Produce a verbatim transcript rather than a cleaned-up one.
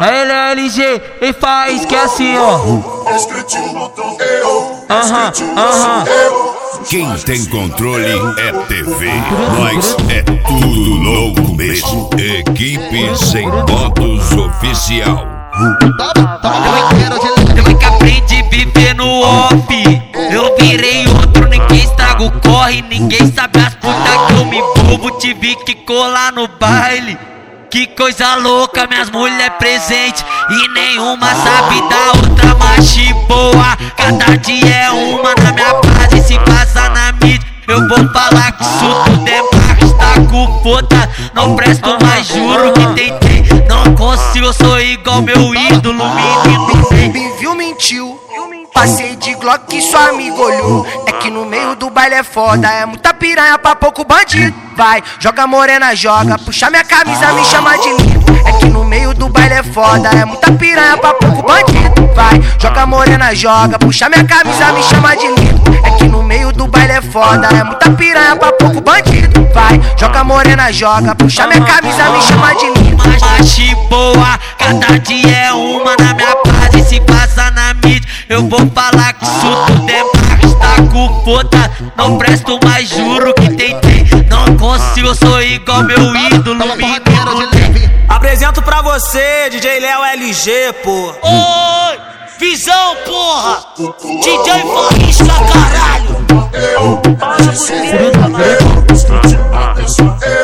Aí ele é L G e faz que é assim, ó. Aham, aham. Quem tem controle é T V, nós é tudo louco mesmo. Equipe Sem Pontos Oficial. Depois que aprendi a viver no off, eu virei outro, ninguém estraga o corre, ninguém sabe as putas que eu me envolvo. Tive que colar no baile, que coisa louca, minhas mulher presente e nenhuma sabe da outra machi boa. Cada dia é uma na minha base, se passa na mídia eu vou falar que isso tudo é marketing, tá com foda. Não presto mais, juro que tentei, não consigo, eu sou igual meu ídolo, menino. Me viu, mentiu, passei de Glock e seu amigo olhou. É que no meio do baile é foda, é muita piranha pra pouco bandido. Vai, joga morena, joga, puxa minha camisa, me chama de lindo. É que no meio do baile é foda, é muita piranha pra pouco bandido. Vai, joga morena, joga, puxa minha camisa, me chama de lindo. É que no meio do baile é foda, é muita piranha pra pouco bandido. Vai, joga morena, joga, puxa minha camisa, me chama de lindo. Machi boa, cada dia é uma na minha base, se passa na mídia eu vou falar que isso tudo é marketing, tá com foda. Não presto mais, juro que tentei, não consigo, eu sou igual meu ídolo, menino. Apresento pra você, D J Léo L G, pô. Oi, visão, porra. D J Faísca, caralho. Eu,